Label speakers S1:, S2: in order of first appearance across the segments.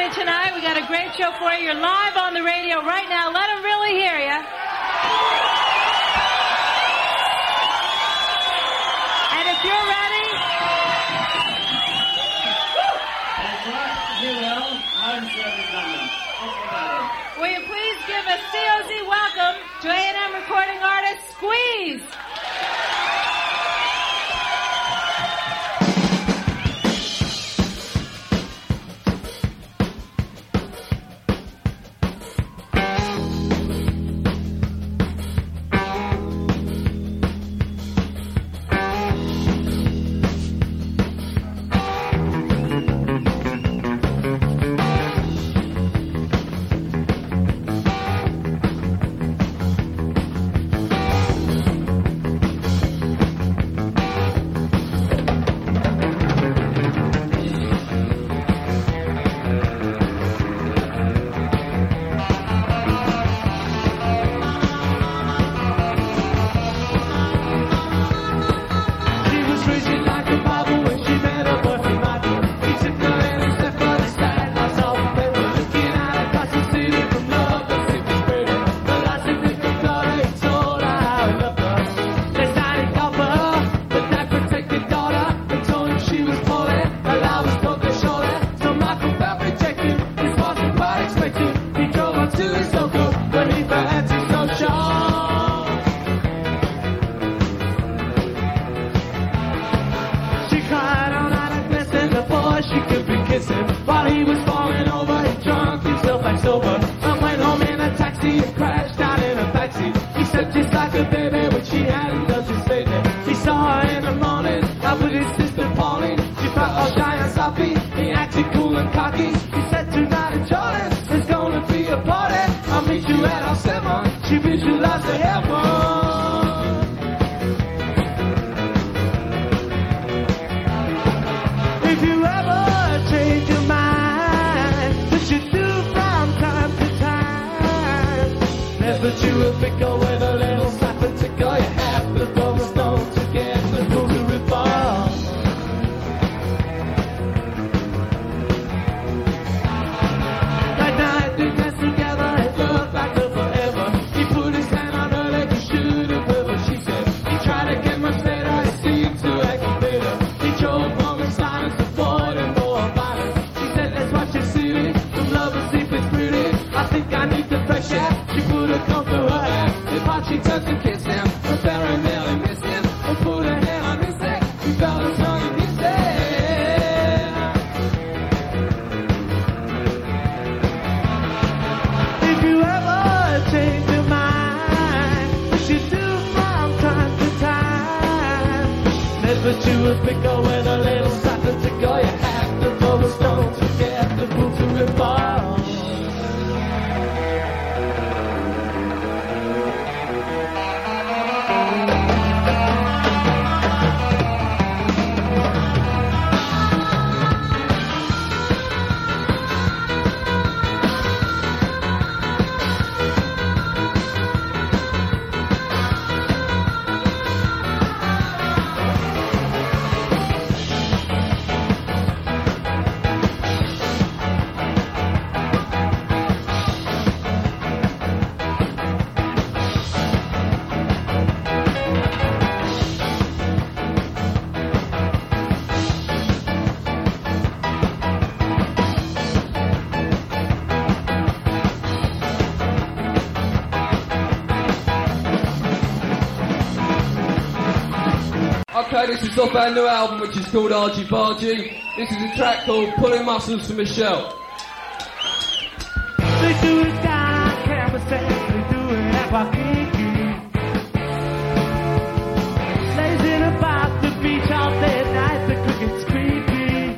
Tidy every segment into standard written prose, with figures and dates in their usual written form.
S1: me tonight. We got a great show for you. You're live on the radio right now. Let them really hear you. And if you're ready... Will you please give a COZ welcome to A&M recording artist Squeeze?
S2: Okay, this is off our new album, which is called Argy Bargy. This is a track called Pulling Muscles for Michelle.
S3: They do it down, camera set, they do it at Waikiki. Lazing about the beach all day and night, the cricket's creepy.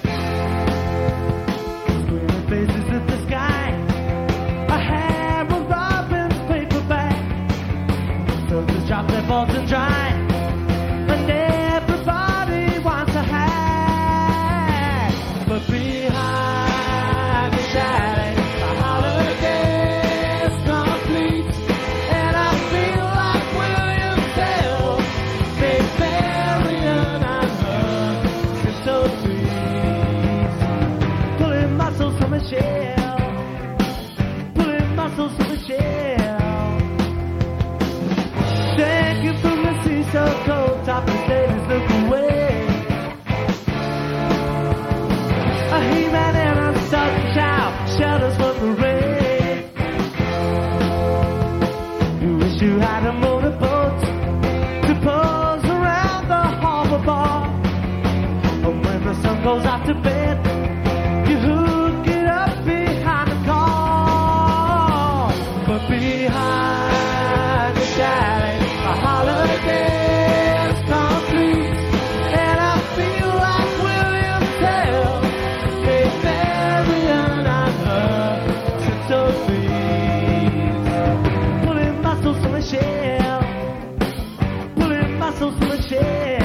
S3: Square faces at the sky, a hair of robin's paper bag. Filters drop their balls and dry. And everybody wants a hat, but behind the shadow, the holiday's complete, and so cold, topless ladies look away. A He-Man and a Sultan Cow shelters from the rain. You wish you had a motorboat to pose around the harbor bar. And when the sun goes out to bed, you hook it up behind the car. But behind the chalet, a holiday's complete. And I feel like William Tell made Marion and her centipede. Pulling muscles from a shell, pulling muscles from a shell.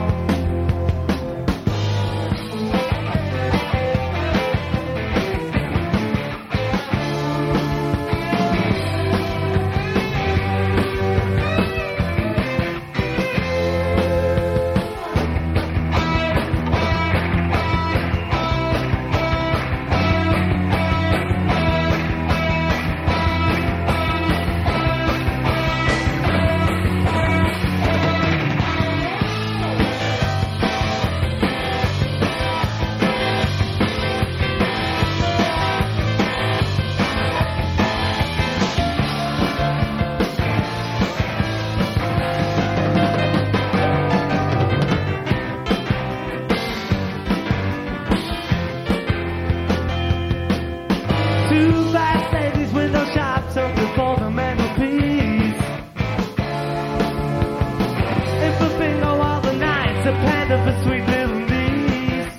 S3: Two fat ladies with no shots up before the mantelpiece. If a bingo all the nights, a panda for sweet little niece.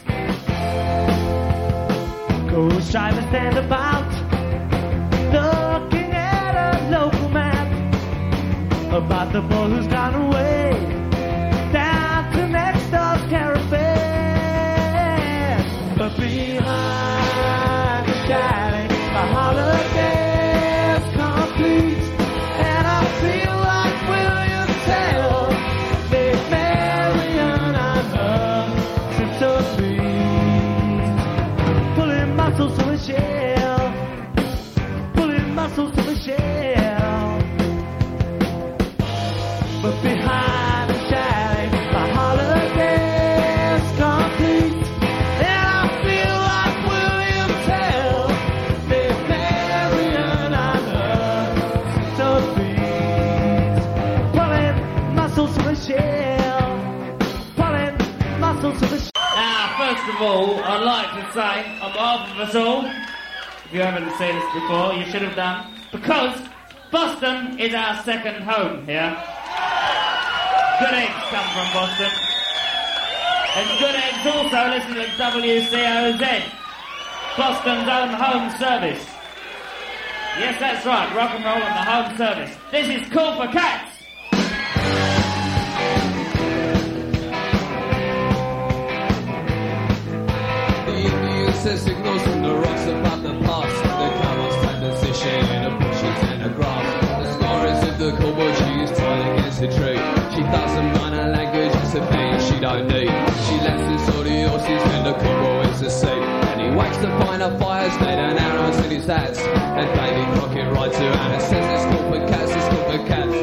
S3: Ghost drivers stand about, looking at a local map about the boy who's gone away down to next door's caravan. But behind the chalet, the holiday's complete. And I feel like William Tell made Marion and her centipede. Pulling muscles from a shell, pulling muscles from a shell. But behind the chalet, the holiday's complete. And I feel like William Tell made Marion and her centipede. Pulling muscles from a shell, pulling muscles from a shell.
S4: Now, first of all, I'd like to say, on behalf of us all, if you haven't seen this before, you should have done, because Boston is our second home here. Good eggs come from Boston. And good eggs also listen to WCOZ, Boston's own home service. Yes, that's right, rock and roll on the home service. This is Cool for Cats.
S2: The Indian says signals from the rocks about the past. The cowboys take position in the bushes and the grass. The stories of the cowboy cheese tied against the tree. She doesn't mind her language, it's a thing she don't need. She lessons all the horses when the cowboy is asleep. And he wakes to find a fire stayed an arrows in his hats. And Davy Crockett rides around and says it's called for cats, it's called for cats.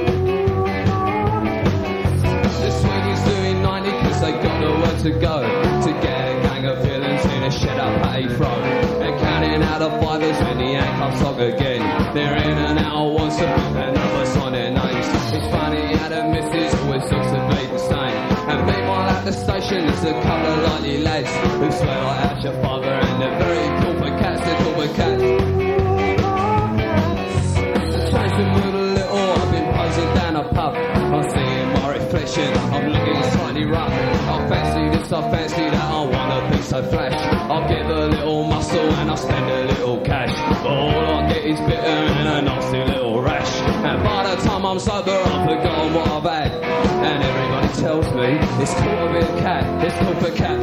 S2: The Swedish doing 90 cause they got nowhere to go. To get a gang of villains in a shed up at Heathrow. And counting out the fivers when the handcuffs lock again. They're in and out once a month and numbers on their names. It's funny how the missus always looks to be the same. And meanwhile at the station there's a couple of likely lads who swear like out your father and they're very cool for cats, they're cool for cats. The train's been moved a little, I've been posing down a pub. I'm seeing my reflection, I'm looking slightly rough. I fancy this, I fancy that, I wanna be so flash. I'll give a little muscle and I'll spend a little cash. But all I get is bitter and a nasty little rash. And by the time I'm sober, I've forgotten what I've had. And everybody tells me it's cool to be a cat, it's cool for cats.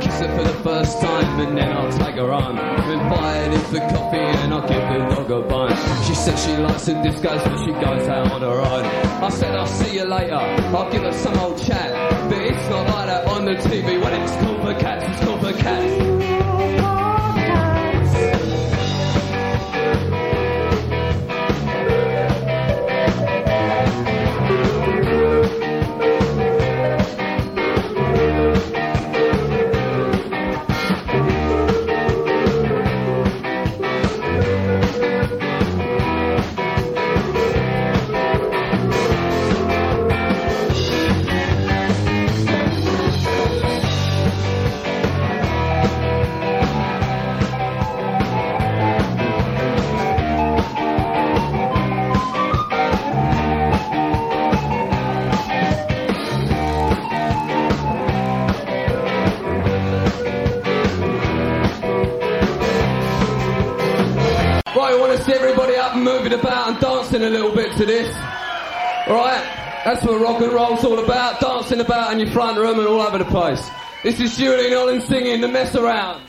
S2: kiss her for the first time, and then I'll take her on. Invited in for coffee, and I'll give the dog a bone. She said she likes the discos, but she goes out on her own. I said I'll see you later, I'll give her some old chat. But it's not like that on the TV. When it's called for cats, it's called for cats. Everybody up and moving about and dancing a little bit to this. Alright, that's what rock and roll's all about, dancing about in your front room and all over the place. This is Julie Nolan singing The Mess Around.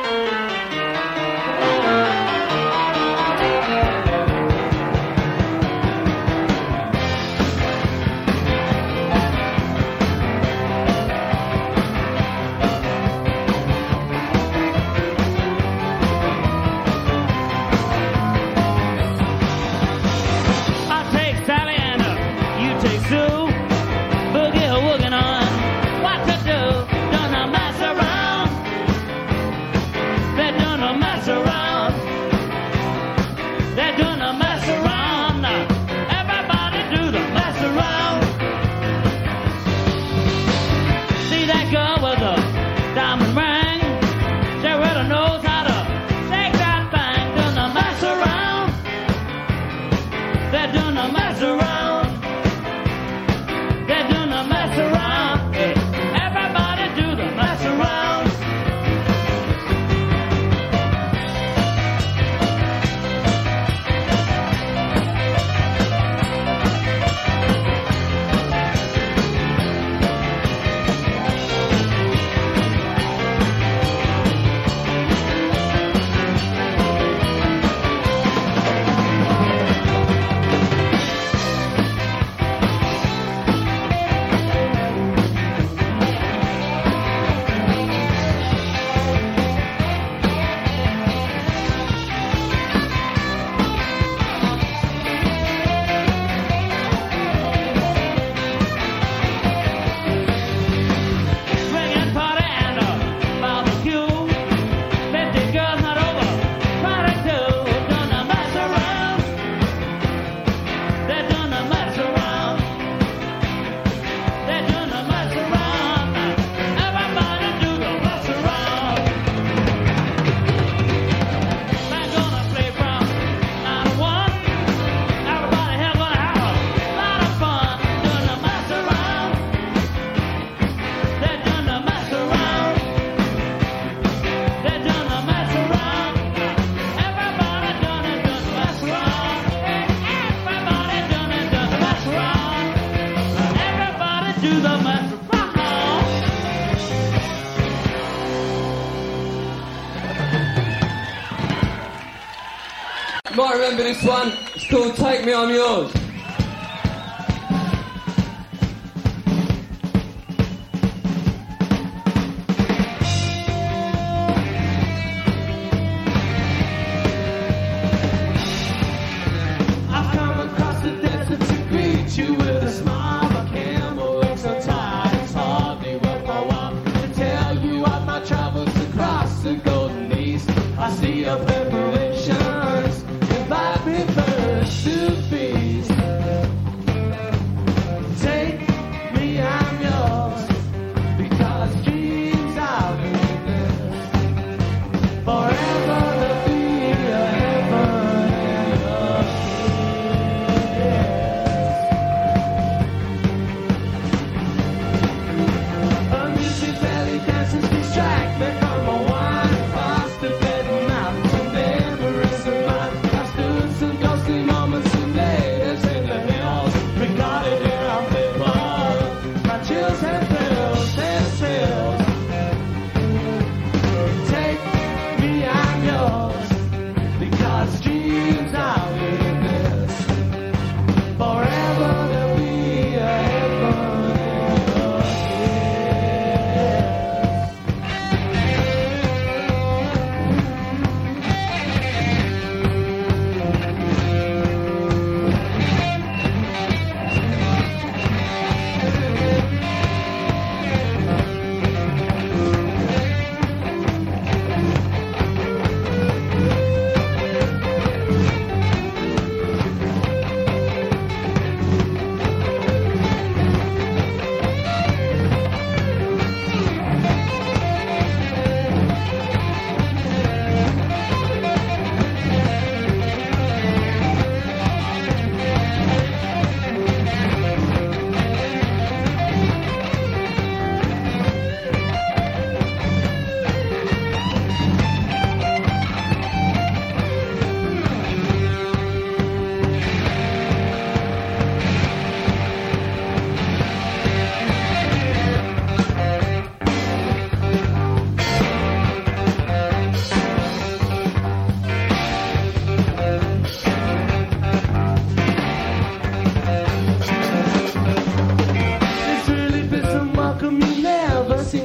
S2: You might remember this one. It's called Take Me, I'm Yours.
S3: I've come across the desert to greet you with a smile. My camel looks so tired, it's hardly worth my while to tell you of my travels across the golden east. I see your preparations, if I prefer to feast.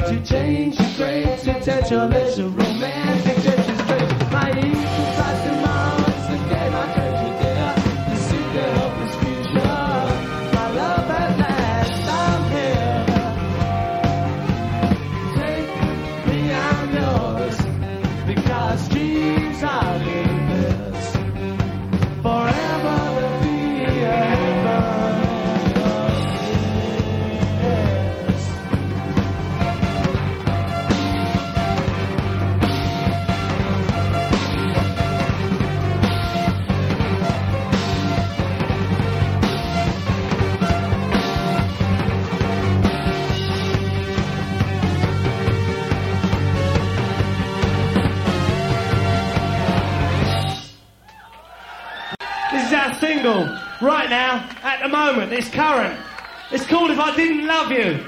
S3: to change the great potential is a romantic gesture straight. My equal size tomorrow is the day my treasure dinner. The secret of this future. My love at last, I'm here. Take me, I'm yours. Because dreams are limitless. Forever to be a heaven. This is our single, right now, at the moment, it's current. It's called If I Didn't Love You.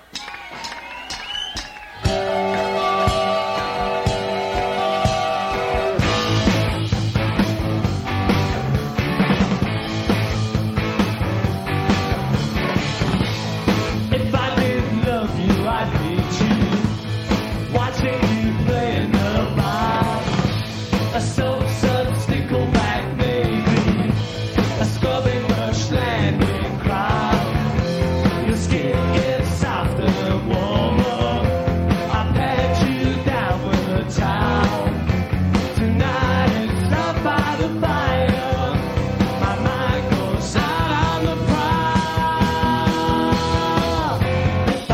S3: If I didn't love you, I'd hate you. Watching you playing the bar. A soap-sucked stickleback maybe. A scrubbing rush landing crowd. Your skin gets softer and warmer. I pat you down with a towel. Tonight it's love by the fire. My mind goes out on the prowl. If I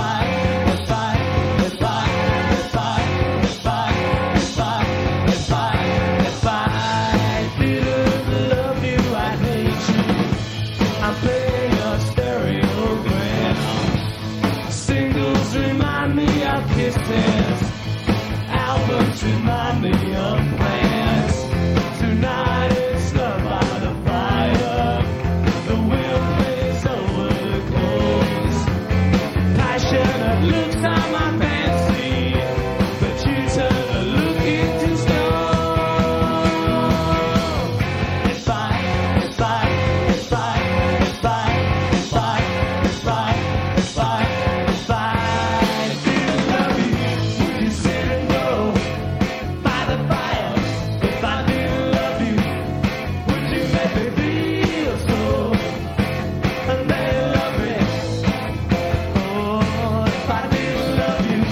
S3: didn't love you, I'd hate you. I'm playing a stereogram. Singles remind me of kisses. Albums remind me of plans. Tonight it's love by the fire. The wind plays over the coals. Passionate looks on my fancy, but you turn a look into stone. If I didn't love you, would you sit and go by the fire? If I didn't love you, would you make me feel so? And then love me. Oh, if I didn't love you,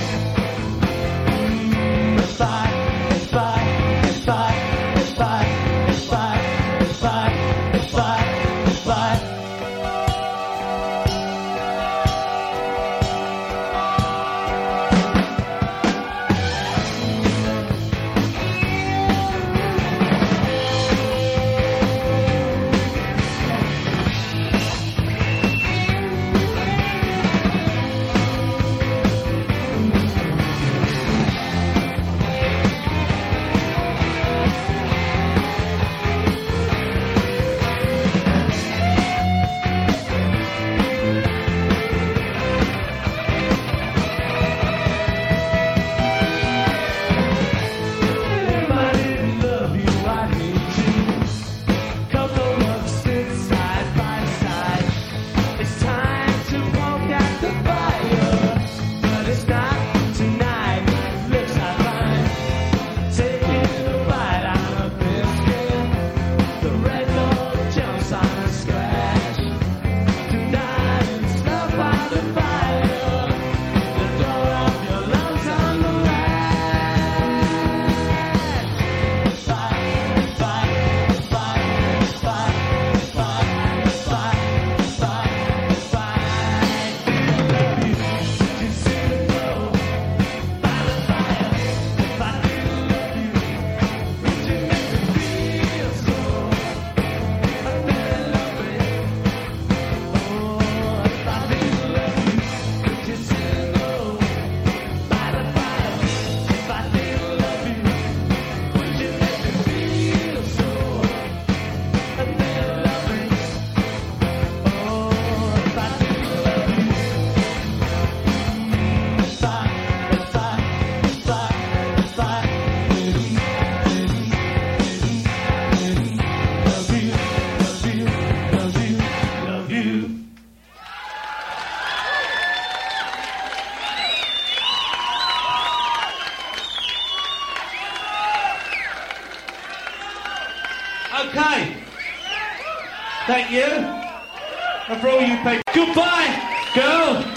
S4: Okay. Thank you. And for all you people. Goodbye, girl.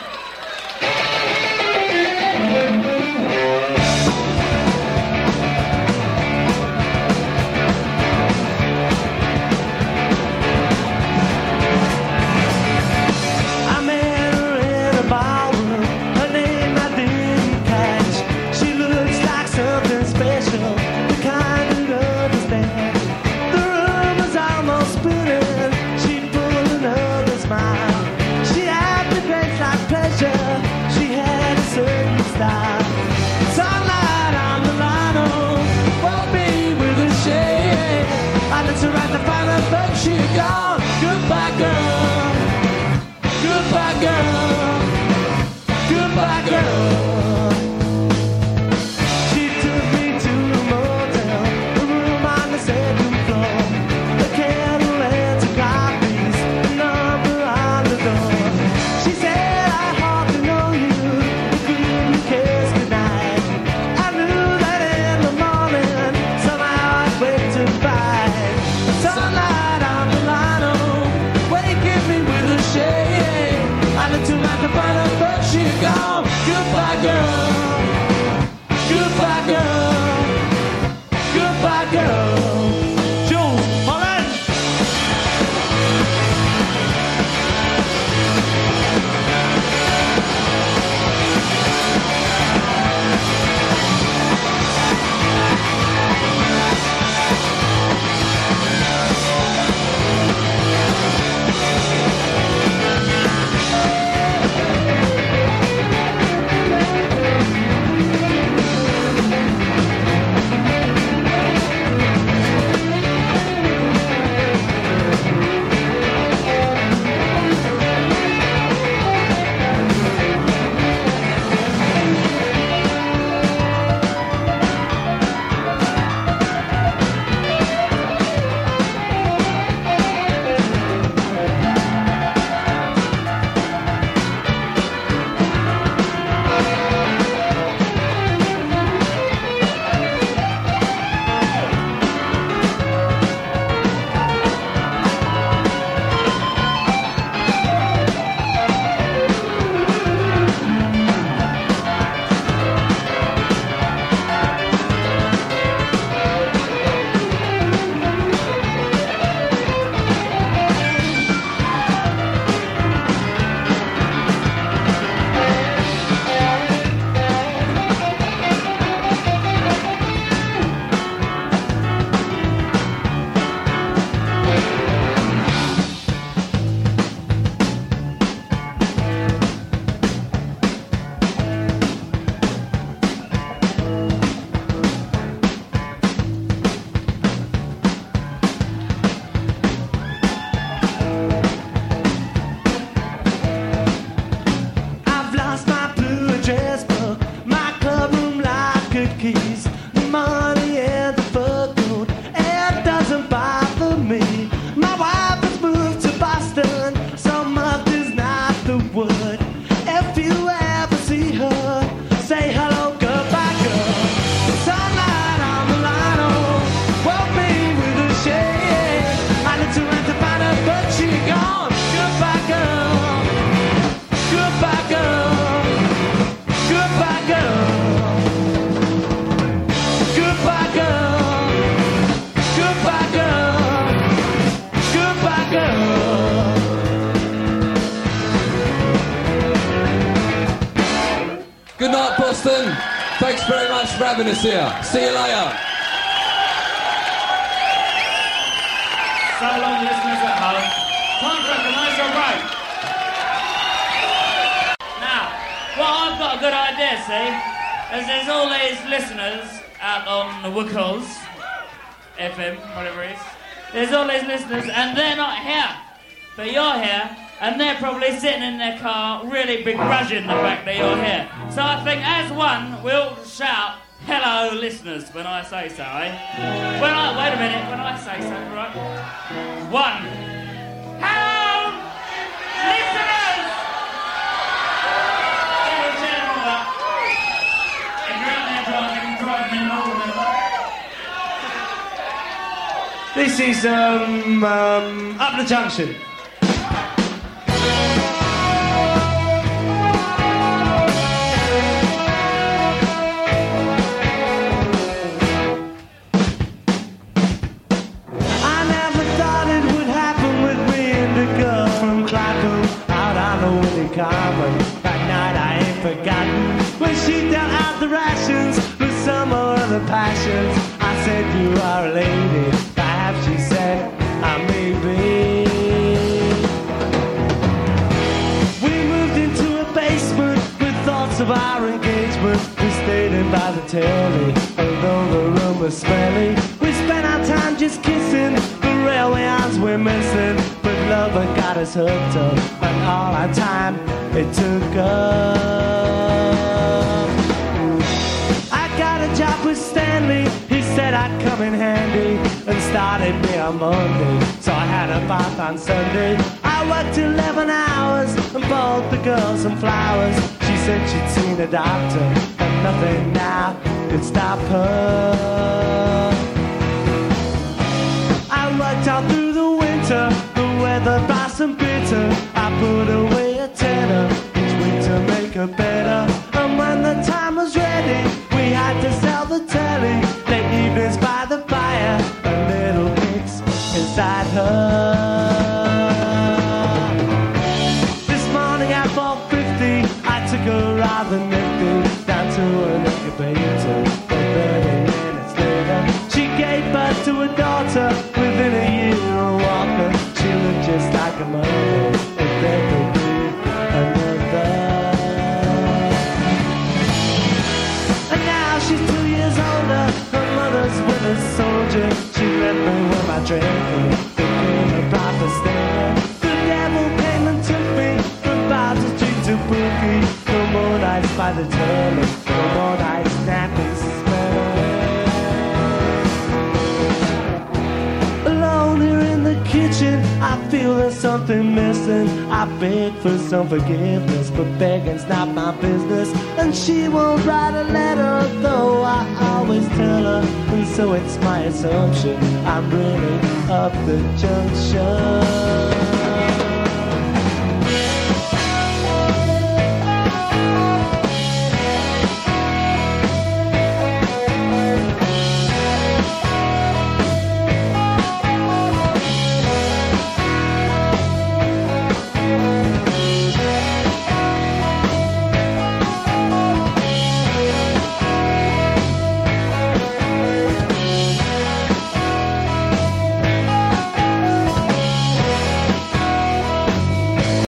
S2: Goodbye, girl. Goodbye, girl. Goodbye, girl. She took me to a motel, a room on the second floor. The kettle and some copies, a number on the door. She said, I hardly know you, but couldn't kiss goodnight. I knew that in the morning, somehow I'd wake to find sunlight on the lino, waking me with a shade. I looked around to find her, but she gone. Goodbye, girl. Goodbye, girl. Goodbye, girl. Jules Holland. Good night, Boston. Thanks very much for having us here. See you later.
S4: So long, listeners at home. Time for a commercial break. Now, what I've got a good idea, see, is there's all these listeners out on the Wookles, FM, whatever it is. There's all these listeners, and they're not here. But you're here, and they're probably sitting in their car really begrudging the fact that you're here. So I think, as one, we'll shout, hello, listeners, when I say so, eh? Wait a minute, when I say so, right? One. Hello, listeners! Get a chair over. If you're out there driving, drive me over.
S3: This is Up the Junction. Common. That night I ain't forgotten when she dealt out the rations for some other passions. I said, you are a lady. Perhaps she said, I may be. We moved into a basement with thoughts of our engagement. We stayed in by the telly, although the room was smelly. We spent our time just kissing. The railway arms we're missing, but love had got us hooked up, and all our time it took up. I got a job with Stanley. He said I'd come in handy, and started me on Monday, so I had a bath on Sunday. I worked 11 hours and bought the girl some flowers. She said she'd seen a doctor, and nothing now could stop her. I worked all through the winter, the weather blossomed bitter. I put away a tenner each week to make her better. And when the time was ready, we had to sell the telly. Late evenings by the fire, and little kicks inside her. This morning at 4:50, I took her rather nifty down to an incubator. 30 minutes later, she gave birth to a daughter. Within a year of walker, she looked just like a mother. If there could be another. And now she's 2 years older. Her mother's with a soldier. She left me with my drinking, became a proper stinger. The devil came and took me from Bowser Street to Bookie. No more nights by the tunnel, no more nights napping smell. Alone here in the kitchen, I feel there's something missing. I beg for some forgiveness, but begging's not my business. And she won't write a letter, though I always tell her. And so it's my assumption I'm really up the junction.